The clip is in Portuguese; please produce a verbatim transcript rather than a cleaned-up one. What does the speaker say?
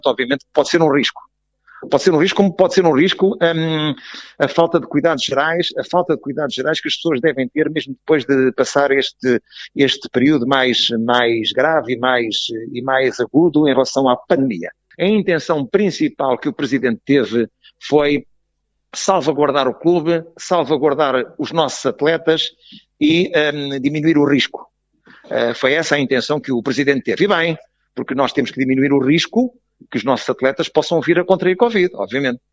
obviamente, pode ser um risco. Pode ser um risco, como pode ser um risco hum, a falta de cuidados gerais, a falta de cuidados gerais que as pessoas devem ter mesmo depois de passar este, este período mais, mais grave e mais, e mais agudo em relação à pandemia. A intenção principal que o Presidente teve foi salvaguardar o clube, salvaguardar os nossos atletas e hum, diminuir o risco. Uh, foi essa a intenção que o Presidente teve. E bem, porque nós temos que diminuir o risco que os nossos atletas possam vir a contrair Covid, obviamente.